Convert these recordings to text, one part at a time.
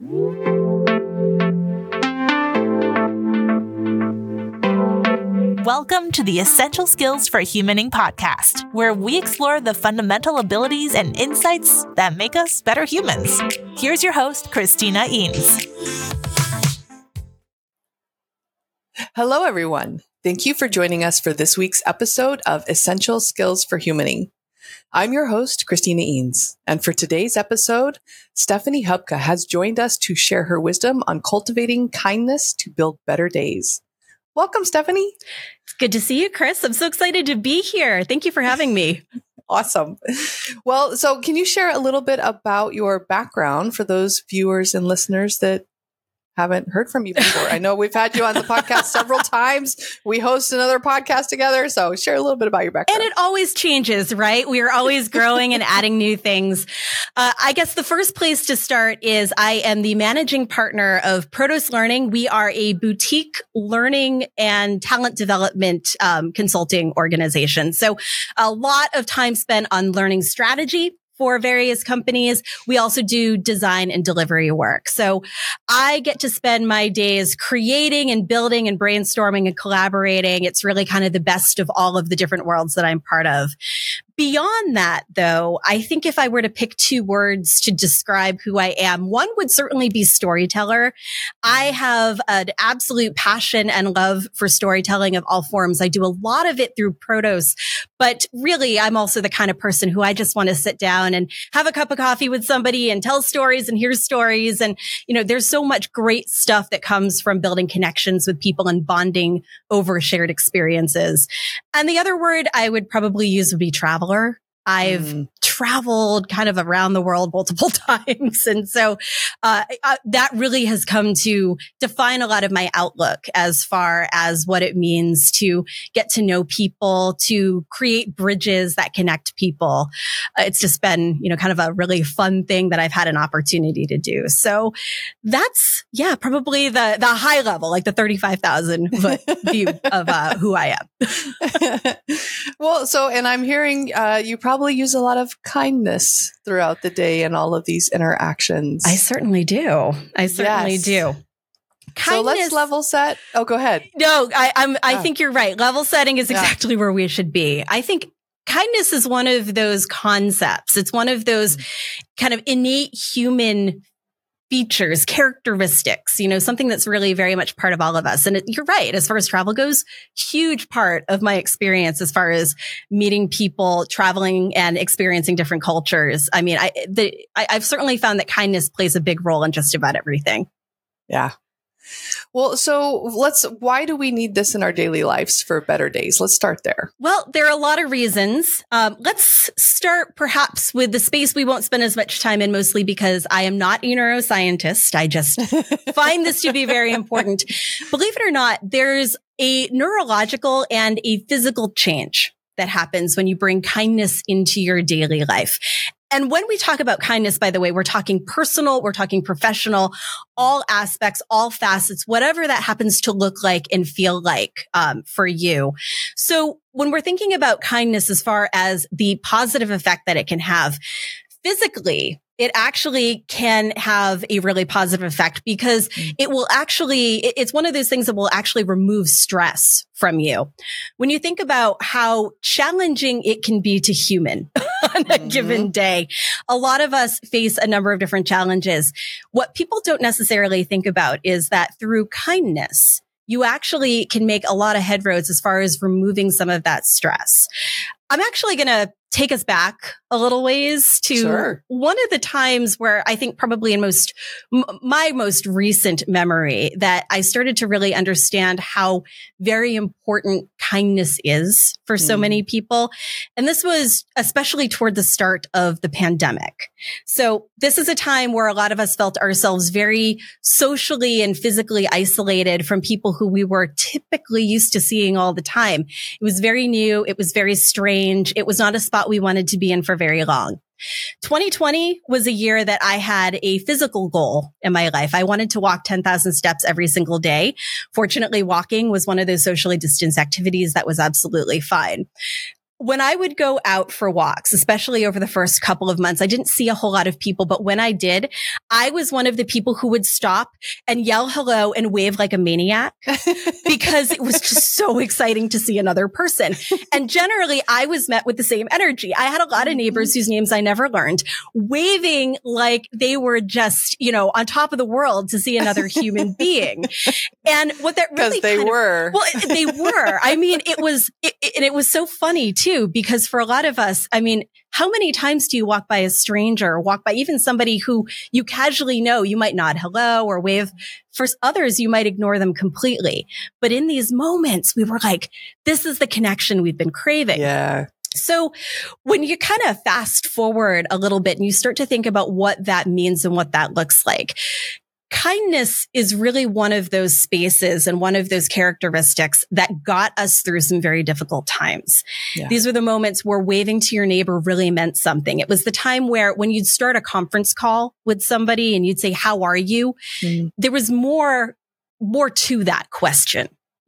Welcome to the Essential Skills for Humaning podcast, where we explore the fundamental abilities and insights that make us better humans. Here's your host, Christina Eanes. Hello, everyone. Thank you for joining us for this week's episode of Essential Skills for Humaning. I'm your host, Christina Eanes, and for today's episode, Stephanie Hubka has joined us to share her wisdom on cultivating kindness to build better days. Welcome, Stephanie. It's good to see you, Chris. I'm so excited to be here. Thank you for having me. Awesome. Well, so can you share a little bit about your background for those viewers and listeners that haven't heard from you before? I know we've had you on the podcast several times. We host another podcast together. So share a little bit about your background. And it always changes, right? We are always growing and adding new things. I guess the first place to start is I am the managing partner of Protos Learning. We are a boutique learning and talent development consulting organization. So a lot of time spent on learning strategy for various companies. We also do design and delivery work. So I get to spend my days creating and building and brainstorming and collaborating. It's really kind of the best of all of the different worlds that I'm part of. Beyond that, though, I think if I were to pick two words to describe who I am, one would certainly be storyteller. I have an absolute passion and love for storytelling of all forms. I do a lot of it through Protos, but really I'm also the kind of person who I just want to sit down and have a cup of coffee with somebody and tell stories and hear stories. And, you know, there's so much great stuff that comes from building connections with people and bonding over shared experiences. And the other word I would probably use would be traveler. I've traveled kind of around the world multiple times. And so that really has come to define a lot of my outlook as far as what it means to get to know people, to create bridges that connect people. It's just been, you know, kind of a really fun thing that I've had an opportunity to do. So that's, probably the high level, like the 35,000 foot view of who I am. Well, and I'm hearing you probably use a lot of kindness throughout the day and all of these interactions. I certainly do. Do. Kindness. So let's level set. Oh, go ahead. No, I think you're right. Level setting is exactly where we should be. I think kindness is one of those concepts. It's one of those kind of innate human features, characteristics, you know, something that's really very much part of all of us. And you're right. As far as travel goes, huge part of my experience as far as meeting people, traveling and experiencing different cultures. I mean, I've certainly found that kindness plays a big role in just about everything. Yeah. Well, so why do we need this in our daily lives for better days? Let's start there. Well, there are a lot of reasons. Let's start perhaps with the space we won't spend as much time in, mostly because I am not a neuroscientist. I just find this to be very important. Believe it or not, there's a neurological and a physical change that happens when you bring kindness into your daily life. And when we talk about kindness, by the way, we're talking personal, we're talking professional, all aspects, all facets, whatever that happens to look like and feel like for you. So when we're thinking about kindness as far as the positive effect that it can have, physically, it actually can have a really positive effect because it will actually, it's one of those things that will actually remove stress from you. When you think about how challenging it can be to human on a given day, a lot of us face a number of different challenges. What people don't necessarily think about is that through kindness, you actually can make a lot of headroads as far as removing some of that stress. I'm actually going to take us back a little ways to one of the times where I think probably in my most recent memory that I started to really understand how very important kindness is for so many people. And this was especially toward the start of the pandemic. So this is a time where a lot of us felt ourselves very socially and physically isolated from people who we were typically used to seeing all the time. It was very new. It was very strange. It was not a spot we wanted to be in for very long. 2020 was a year that I had a physical goal in my life. I wanted to walk 10,000 steps every single day. Fortunately, walking was one of those socially distanced activities that was absolutely fine. when I would go out for walks, especially over the first couple of months, I didn't see a whole lot of people, but when I did, I was one of the people who would stop and yell hello and wave like a maniac because it was just so exciting to see another person. And generally I was met with the same energy. I had a lot of neighbors whose names I never learned, waving like they were just, on top of the world to see another human being. And what that really they were. They were. I mean, it was so funny too, because for a lot of us, I mean, how many times do you walk by a stranger or walk by even somebody who you casually know? You might nod hello or wave. For others, you might ignore them completely. But in these moments, we were like, this is the connection we've been craving. Yeah. So when you kind of fast forward a little bit and you start to think about what that means and what that looks like, kindness is really one of those spaces and one of those characteristics that got us through some very difficult times. Yeah. These were the moments where waving to your neighbor really meant something. It was the time where when you'd start a conference call with somebody and you'd say, how are you? There was more to that question.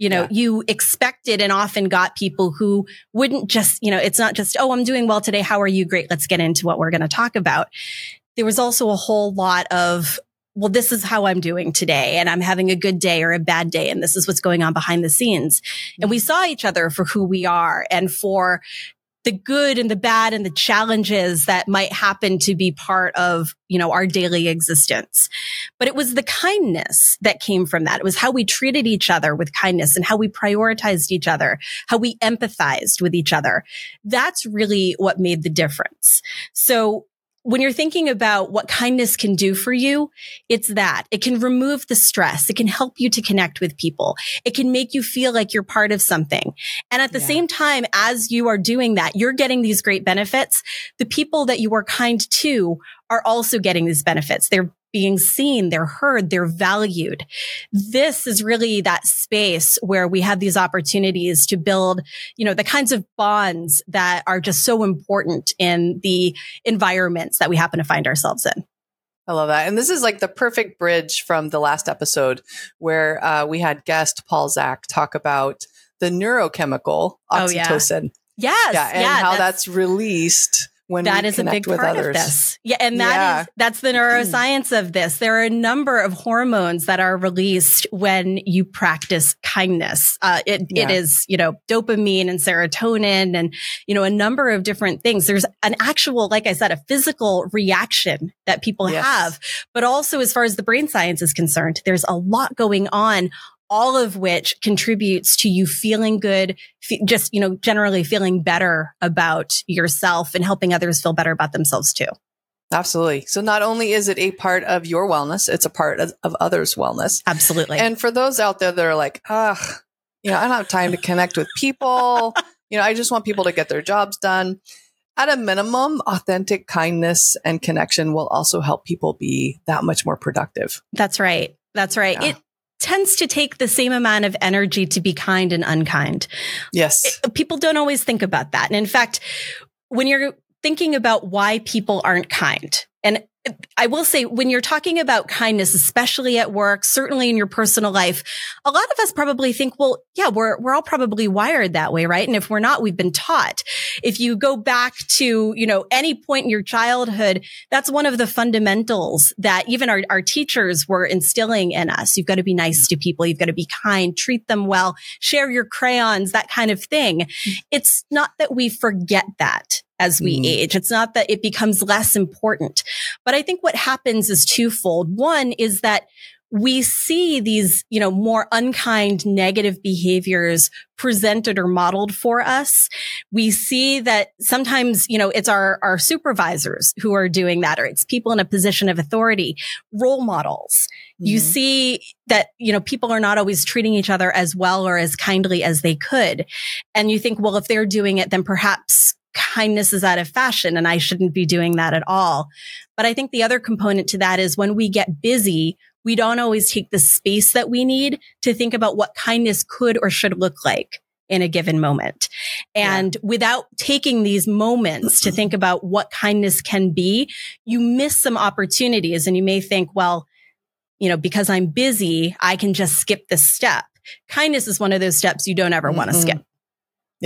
You expected and often got people who wouldn't just, it's not just, oh, I'm doing well today. How are you? Great. Let's get into what we're going to talk about. There was also a whole lot of, well, this is how I'm doing today, and I'm having a good day or a bad day, and this is what's going on behind the scenes. And we saw each other for who we are and for the good and the bad and the challenges that might happen to be part of, our daily existence. But it was the kindness that came from that. It was how we treated each other with kindness and how we prioritized each other, how we empathized with each other. That's really what made the difference. So when you're thinking about what kindness can do for you, it's that. It can remove the stress. It can help you to connect with people. It can make you feel like you're part of something. And at the same time, as you are doing that, you're getting these great benefits. The people that you are kind to are also getting these benefits. They're being seen, they're heard, they're valued. This is really that space where we have these opportunities to build, the kinds of bonds that are just so important in the environments that we happen to find ourselves in. I love that. And this is like the perfect bridge from the last episode where we had guest Paul Zak talk about the neurochemical oxytocin. Yes. And how that's released when that we is a big with part others. Of this. Yeah. And that's the neuroscience of this. There are a number of hormones that are released when you practice kindness. It is, dopamine and serotonin and, a number of different things. There's an actual, like I said, a physical reaction that people have, but also as far as the brain science is concerned, there's a lot going on, all of which contributes to you feeling good, just, generally feeling better about yourself and helping others feel better about themselves too. Absolutely. So not only is it a part of your wellness, it's a part of others' wellness. Absolutely. And for those out there that are like, I don't have time to connect with people. I just want people to get their jobs done. At a minimum, authentic kindness and connection will also help people be that much more productive. That's right. Yeah. It tends to take the same amount of energy to be kind and unkind. Yes. People don't always think about that. And in fact, when you're thinking about why people aren't kind, and I will say, when you're talking about kindness, especially at work, certainly in your personal life, a lot of us probably think, well, yeah, we're all probably wired that way, right? And if we're not, we've been taught. If you go back to, any point in your childhood, that's one of the fundamentals that even our teachers were instilling in us. You've got to be nice to people. You've got to be kind, treat them well, share your crayons, that kind of thing. It's not that we forget that as we age. It's not that it becomes less important. But I think what happens is twofold. One is that we see these, more unkind, negative behaviors presented or modeled for us. We see that sometimes, it's our supervisors who are doing that, or it's people in a position of authority, role models. You see that, people are not always treating each other as well or as kindly as they could. And you think, well, if they're doing it, then perhaps kindness is out of fashion and I shouldn't be doing that at all. But I think the other component to that is when we get busy, we don't always take the space that we need to think about what kindness could or should look like in a given moment. And without taking these moments to think about what kindness can be, you miss some opportunities. And you may think, well, because I'm busy, I can just skip this step. Kindness is one of those steps you don't ever want to skip. Yeah.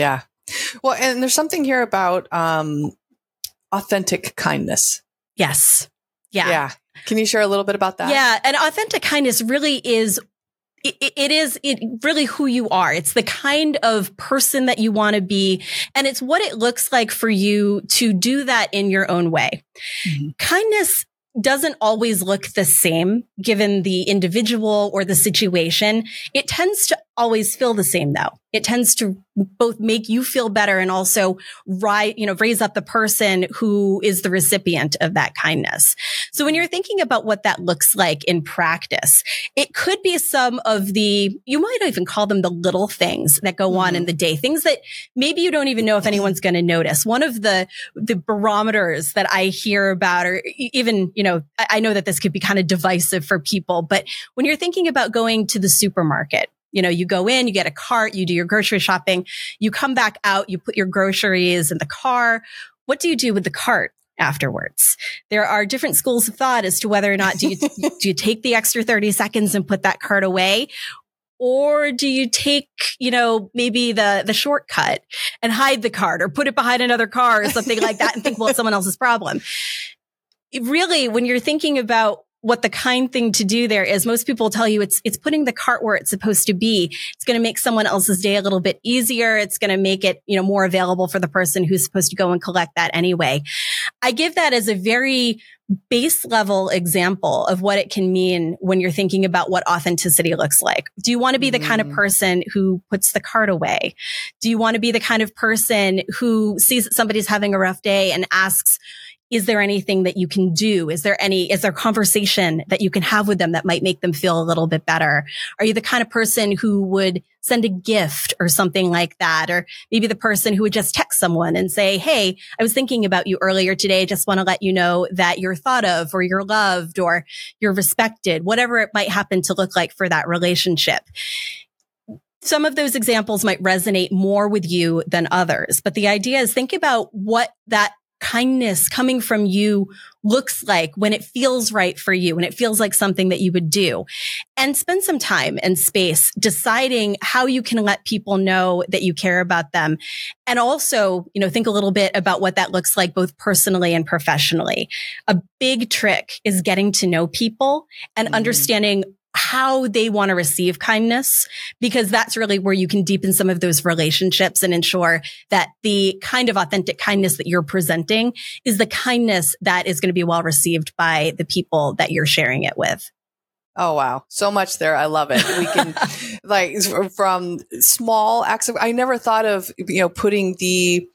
Well, and there's something here about authentic kindness. Yes. Yeah. Yeah. Can you share a little bit about that? Yeah. And authentic kindness really is, it is really who you are. It's the kind of person that you want to be. And it's what it looks like for you to do that in your own way. Mm-hmm. Kindness doesn't always look the same given the individual or the situation. It tends to always feel the same though. It tends to both make you feel better and also raise up the person who is the recipient of that kindness. So when you're thinking about what that looks like in practice, it could be some of you might even call them the little things that go on in the day, things that maybe you don't even know if anyone's going to notice. One of the barometers that I hear about, or even, I know that this could be kind of divisive for people, but when you're thinking about going to the supermarket, you go in, you get a cart, you do your grocery shopping, you come back out, you put your groceries in the car. What do you do with the cart afterwards? There are different schools of thought as to whether or not do you take the extra 30 seconds and put that cart away? Or do you take, maybe the shortcut and hide the cart or put it behind another car or something like that and think, well, it's someone else's problem. Really, when you're thinking about what the kind thing to do there is, most people tell you it's putting the cart where it's supposed to be. It's going to make someone else's day a little bit easier. It's going to make it, more available for the person who's supposed to go and collect that anyway. I give that as a very base level example of what it can mean when you're thinking about what authenticity looks like. Do you want to be the kind of person who puts the cart away? Do you want to be the kind of person who sees that somebody's having a rough day and asks, is there anything that you can do? Is there conversation that you can have with them that might make them feel a little bit better? Are you the kind of person who would send a gift or something like that? Or maybe the person who would just text someone and say, hey, I was thinking about you earlier today. Just want to let you know that you're thought of, or you're loved, or you're respected, whatever it might happen to look like for that relationship. Some of those examples might resonate more with you than others, but the idea is think about what that kindness coming from you looks like when it feels right for you, when it feels like something that you would do, and spend some time and space deciding how you can let people know that you care about them. And also, think a little bit about what that looks like both personally and professionally. A big trick is getting to know people and understanding how they want to receive kindness, because that's really where you can deepen some of those relationships and ensure that the kind of authentic kindness that you're presenting is the kindness that is going to be well received by the people that you're sharing it with. Oh, wow. So much there. I love it. We can from small acts of, I never thought of, putting the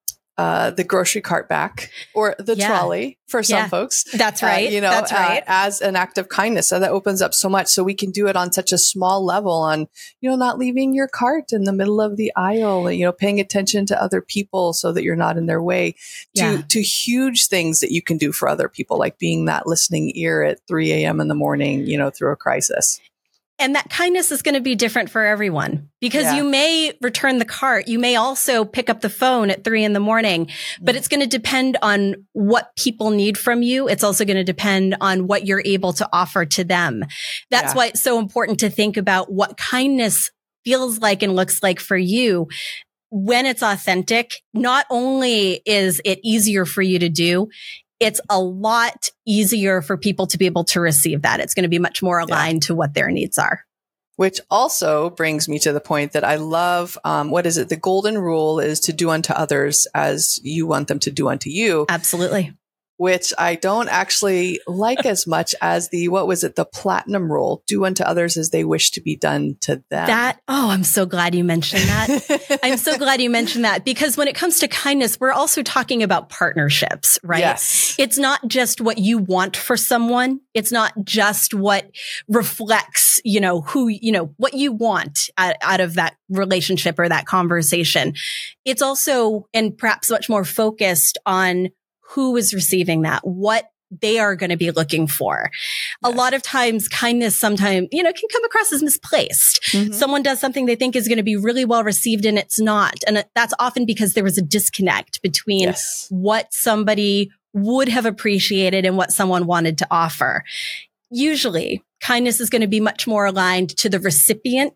grocery cart back or the trolley for some folks. That's right. That's right. As an act of kindness. So that opens up so much. So we can do it on such a small level on, not leaving your cart in the middle of the aisle, paying attention to other people so that you're not in their way, to huge things that you can do for other people, like being that listening ear at 3 a.m. in the morning, through a crisis. And that kindness is going to be different for everyone, because you may return the cart. You may also pick up the phone at 3 a.m, but it's going to depend on what people need from you. It's also going to depend on what you're able to offer to them. That's why it's so important to think about what kindness feels like and looks like for you. When it's authentic, not only is it easier for you to do, it's a lot easier for people to be able to receive that. It's going to be much more aligned to what their needs are. Which also brings me to the point that I love, the golden rule is to do unto others as you want them to do unto you. Absolutely. Which I don't actually like as much as the platinum rule, do unto others as they wish to be done to them. I'm so glad you mentioned that. I'm so glad you mentioned that, because when it comes to kindness, we're also talking about partnerships, right? Yes. It's not just what you want for someone. It's not just what reflects, what you want out of that relationship or that conversation. It's also, and perhaps much more focused on who is receiving that, what they are going to be looking for. Yes. A lot of times kindness sometimes, can come across as misplaced. Mm-hmm. Someone does something they think is going to be really well received and it's not. And that's often because there was a disconnect between what somebody would have appreciated and what someone wanted to offer. Usually kindness is going to be much more aligned to the recipient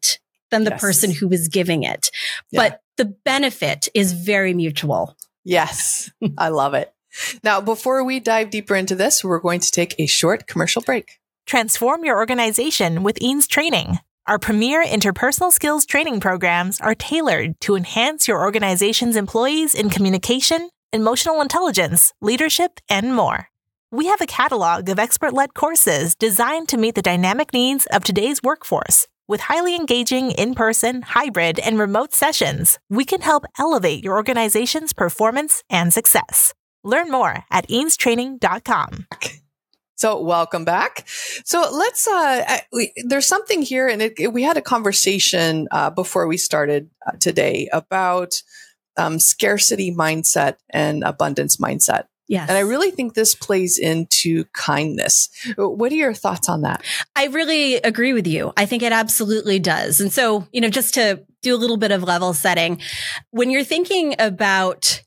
than the Yes. person who is giving it. Yeah. But the benefit is very mutual. Yes, I love it. Now, before we dive deeper into this, we're going to take a short commercial break. Transform your organization with Eanes Training. Our premier interpersonal skills training programs are tailored to enhance your organization's employees in communication, emotional intelligence, leadership, and more. We have a catalog of expert-led courses designed to meet the dynamic needs of today's workforce. With highly engaging in-person, hybrid, and remote sessions, we can help elevate your organization's performance and success. Learn more at eanestraining.com. So welcome back. So let's, there's something here, and we had a conversation before we started today about scarcity mindset and abundance mindset. Yes. And I really think this plays into kindness. What are your thoughts on that? I really agree with you. I think it absolutely does. And so, just to do a little bit of level setting, when you're thinking about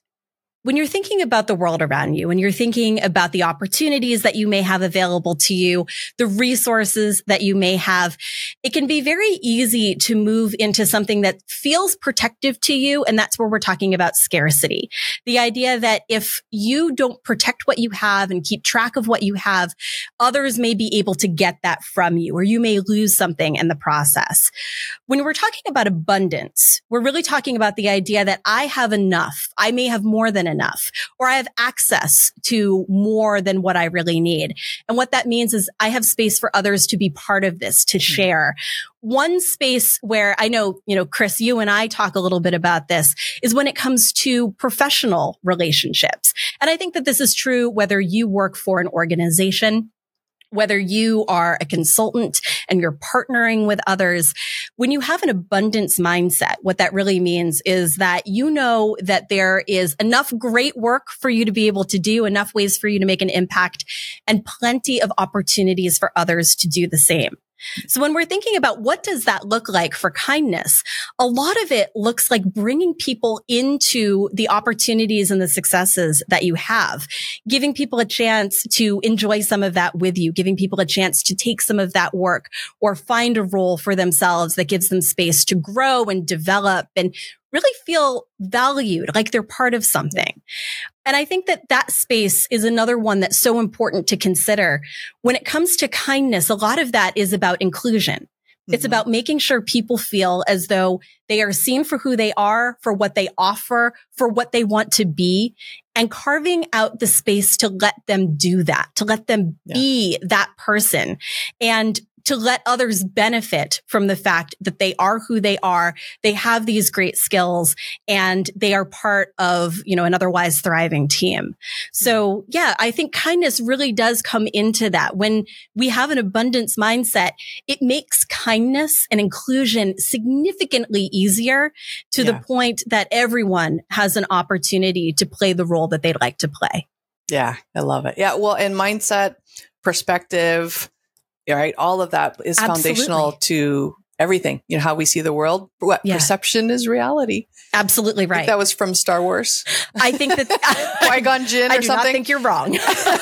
the world around you, when you're thinking about the opportunities that you may have available to you, the resources that you may have, it can be very easy to move into something that feels protective to you. And that's where we're talking about scarcity. The idea that if you don't protect what you have and keep track of what you have, others may be able to get that from you, or you may lose something in the process. When we're talking about abundance, we're really talking about the idea that I have enough. I may have more than enough, or I have access to more than what I really need. And what that means is I have space for others to be part of this, to share. One space where I know, Chris, you and I talk a little bit about this is when it comes to professional relationships. And I think that this is true whether you work for an organization, whether you are a consultant and you're partnering with others. When you have an abundance mindset, what that really means is that you know that there is enough great work for you to be able to do, enough ways for you to make an impact, and plenty of opportunities for others to do the same. So when we're thinking about what does that look like for kindness, a lot of it looks like bringing people into the opportunities and the successes that you have, giving people a chance to enjoy some of that with you, giving people a chance to take some of that work or find a role for themselves that gives them space to grow and develop and really feel valued, like they're part of something. And I think that that space is another one that's so important to consider. When it comes to kindness, a lot of that is about inclusion. Mm-hmm. It's about making sure people feel as though they are seen for who they are, for what they offer, for what they want to be, and carving out the space to let them do that, to let them be that person. And to let others benefit from the fact that they are who they are, they have these great skills, and they are part of, an otherwise thriving team. So yeah, I think kindness really does come into that. When we have an abundance mindset, it makes kindness and inclusion significantly easier to the point that everyone has an opportunity to play the role that they'd like to play. Yeah, I love it. Yeah, well, and mindset, perspective, right? All of that is foundational to everything. How we see the world. Perception is reality. Absolutely right. I think that was from Star Wars. I think that Qui-Gon Jinn or something. I do not think you're wrong.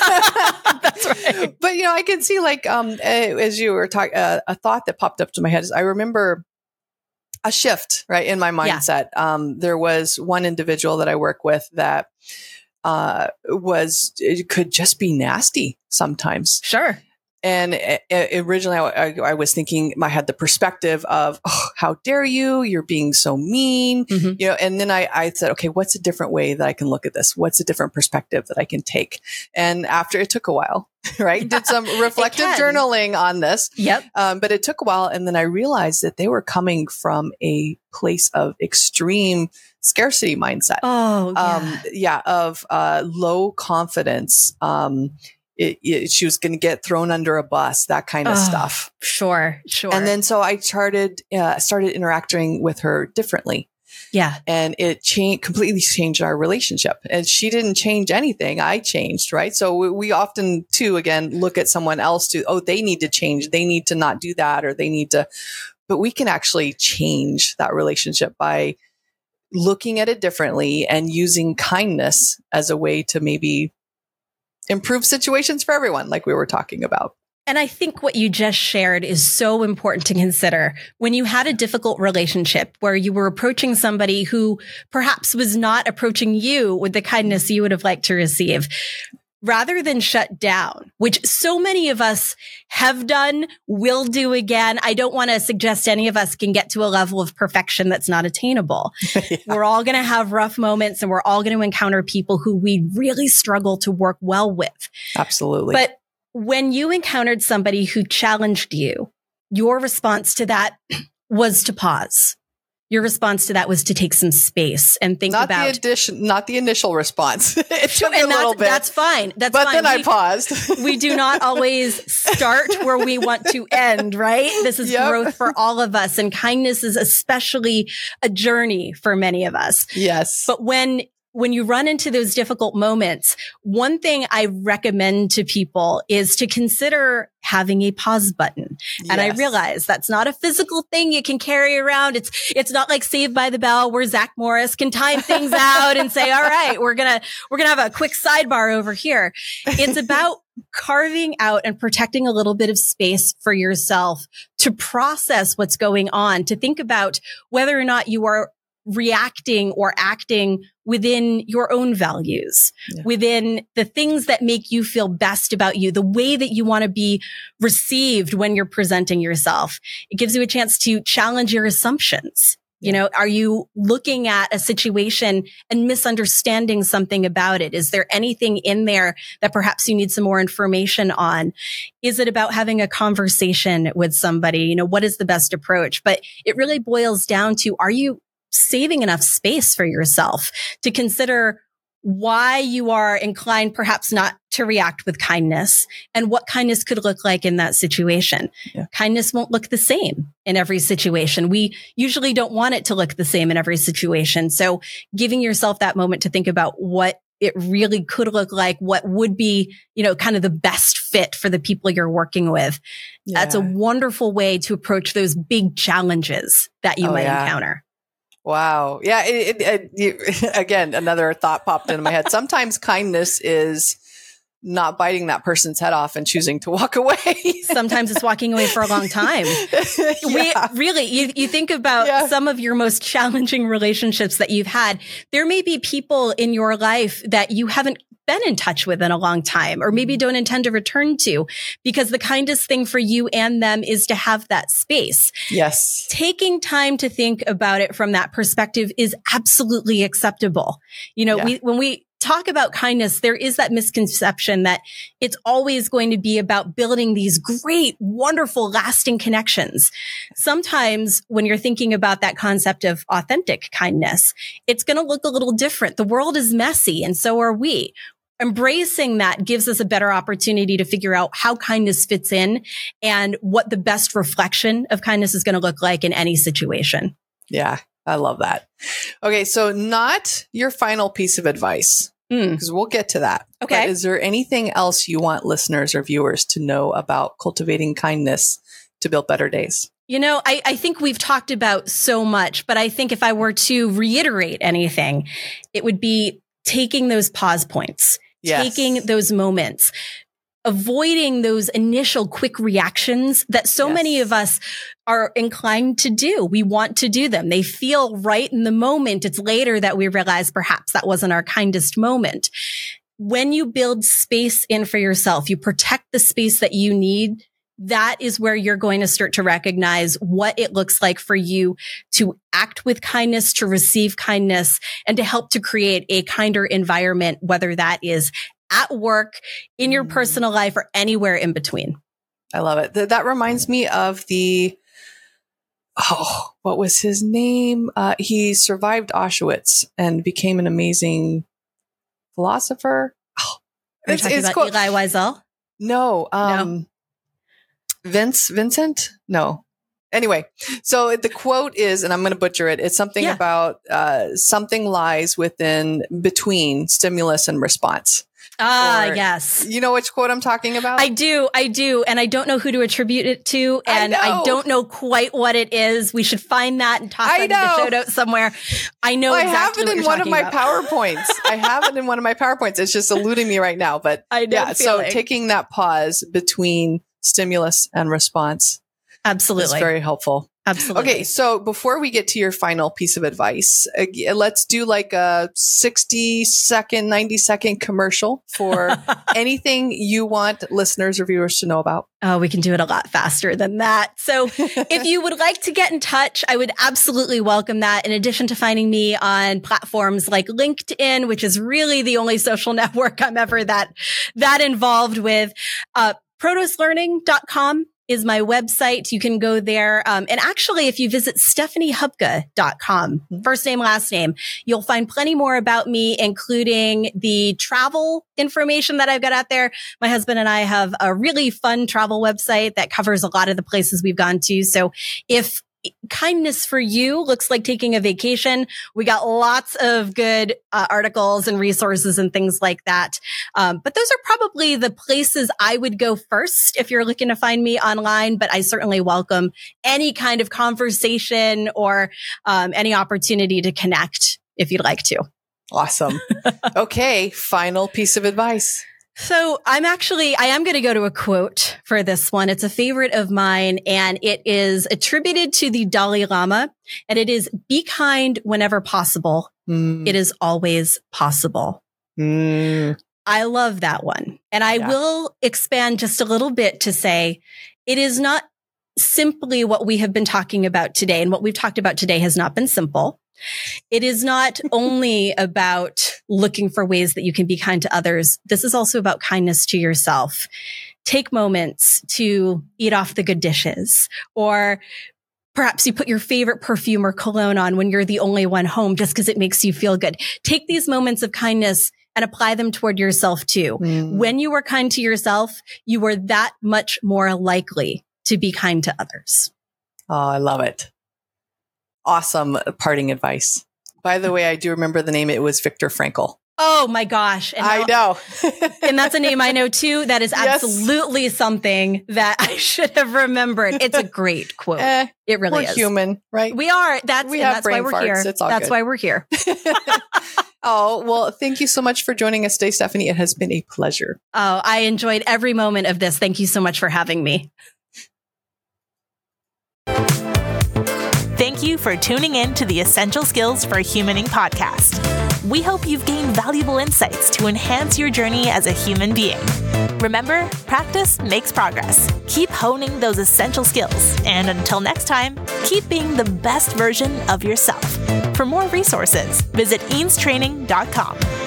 That's right. But I can see as you were talking, a thought that popped up to my head is I remember a shift, right, in my mindset. Yeah. There was one individual that I work with that it could just be nasty sometimes. Sure. And originally I was thinking, I had the perspective of, oh, how dare you? You're being so mean, and then I said, okay, what's a different way that I can look at this? What's a different perspective that I can take? And after it took a while, right? Did some reflective journaling on this. Yep. But it took a while. And then I realized that they were coming from a place of extreme scarcity mindset. Oh, of low confidence, she was going to get thrown under a bus, that kind of stuff. Sure. And then so I started interacting with her differently. Yeah. And it completely changed our relationship. And she didn't change anything. I changed, right? So we often too, again, look at someone else they need to change. They need to not do that, or they need to, but we can actually change that relationship by looking at it differently and using kindness as a way to maybe improve situations for everyone, like we were talking about. And I think what you just shared is so important to consider. When you had a difficult relationship where you were approaching somebody who perhaps was not approaching you with the kindness you would have liked to receive, rather than shut down, which so many of us have done, will do again. I don't want to suggest any of us can get to a level of perfection that's not attainable. Yeah. We're all going to have rough moments, and we're all going to encounter people who we really struggle to work well with. Absolutely. But when you encountered somebody who challenged you, your response to that was to pause. Your response to that was to take some space and think not the initial response. It took a little bit. That's fine. But then I paused. We do not always start where we want to end, right? This is growth for all of us. And kindness is especially a journey for many of us. Yes. But when you run into those difficult moments, one thing I recommend to people is to consider having a pause button. And I realize that's not a physical thing you can carry around. It's not like Saved by the Bell where Zach Morris can time things out and say, all right, we're going to have a quick sidebar over here. It's about carving out and protecting a little bit of space for yourself to process what's going on, to think about whether or not you are reacting or acting within your own values, within the things that make you feel best about you, the way that you want to be received when you're presenting yourself. It gives you a chance to challenge your assumptions. You know, are you looking at a situation and misunderstanding something about it? Is there anything in there that perhaps you need some more information on? Is it about having a conversation with somebody? You know, what is the best approach? But it really boils down to, are you saving enough space for yourself to consider why you are inclined perhaps not to react with kindness and what kindness could look like in that situation. Yeah. Kindness won't look the same in every situation. We usually don't want it to look the same in every situation. So giving yourself that moment to think about what it really could look like, what would be, you know, kind of the best fit for the people you're working with. Yeah. That's a wonderful way to approach those big challenges that you might encounter. Wow. Yeah. Again, another thought popped into my head. Sometimes kindness is not biting that person's head off and choosing to walk away. Sometimes it's walking away for a long time. You think about some of your most challenging relationships that you've had. There may be people in your life that you haven't been in touch with in a long time, or maybe don't intend to return to, because the kindest thing for you and them is to have that space. Yes. Taking time to think about it from that perspective is absolutely acceptable. You know, when we talk about kindness, there is that misconception that it's always going to be about building these great, wonderful, lasting connections. Sometimes when you're thinking about that concept of authentic kindness, it's going to look a little different. The world is messy, and so are we. Embracing that gives us a better opportunity to figure out how kindness fits in and what the best reflection of kindness is going to look like in any situation. Yeah, I love that. Okay, so not your final piece of advice, because we'll get to that. Okay. But is there anything else you want listeners or viewers to know about cultivating kindness to build better days? You know, I think we've talked about so much, but I think if I were to reiterate anything, it would be taking those pause points. Yes. Taking those moments, avoiding those initial quick reactions that so many of us are inclined to do. We want to do them. They feel right in the moment. It's later that we realize perhaps that wasn't our kindest moment. When you build space in for yourself, you protect the space that you need. That is where you're going to start to recognize what it looks like for you to act with kindness, to receive kindness, and to help to create a kinder environment, whether that is at work, in your personal life, or anywhere in between. I love it. That reminds me of what was his name? He survived Auschwitz and became an amazing philosopher. Are you talking about Elie Wiesel? No. Vincent? No. Anyway, so the quote is, and I'm going to butcher it. It's something about something lies between stimulus and response. Yes. You know which quote I'm talking about? I do. And I don't know who to attribute it to. And I don't know quite what it is. We should find that and toss that in the show notes somewhere. I know exactly what you're talking about. I have it in one of my PowerPoints. It's just eluding me right now. But I know. So taking that pause between stimulus and response. Absolutely. It's very helpful. Absolutely. Okay, so before we get to your final piece of advice, let's do like a 60-second, 90-second commercial for anything you want listeners or viewers to know about. Oh, we can do it a lot faster than that. So if you would like to get in touch, I would absolutely welcome that. In addition to finding me on platforms like LinkedIn, which is really the only social network I'm ever that involved with, ProtosLearning.com is my website. You can go there. And actually, if you visit StephanieHubka.com, first name, last name, you'll find plenty more about me, including the travel information that I've got out there. My husband and I have a really fun travel website that covers a lot of the places we've gone to. So if kindness for you looks like taking a vacation, we got lots of good articles and resources and things like that. But those are probably the places I would go first if you're looking to find me online. But I certainly welcome any kind of conversation or any opportunity to connect if you'd like to. Awesome. Okay, final piece of advice. So I am going to go to a quote for this one. It's a favorite of mine, and it is attributed to the Dalai Lama, and it is, "Be kind whenever possible. It is always possible." I love that one. And I will expand just a little bit to say it is not simply what we have been talking about today. And what we've talked about today has not been simple. It is not only about looking for ways that you can be kind to others. This is also about kindness to yourself. Take moments to eat off the good dishes, or perhaps you put your favorite perfume or cologne on when you're the only one home just because it makes you feel good. Take these moments of kindness and apply them toward yourself too. When you are kind to yourself, you are that much more likely to be kind to others. Oh, I love it. Awesome parting advice. By the way, I do remember the name. It was Viktor Frankl. Oh my gosh. And I know. And that's a name I know too. That is absolutely something that I should have remembered. It's a great quote. It really is. We're human, right? We are. That's why we're here. It's all that's good. why we're here. Oh, well, thank you so much for joining us today, Stephanie. It has been a pleasure. Oh, I enjoyed every moment of this. Thank you so much for having me. Thank you for tuning in to the Essential Skills for Humaning podcast. We hope you've gained valuable insights to enhance your journey as a human being. Remember, practice makes progress. Keep honing those essential skills. And until next time, keep being the best version of yourself. For more resources, visit EANStraining.com.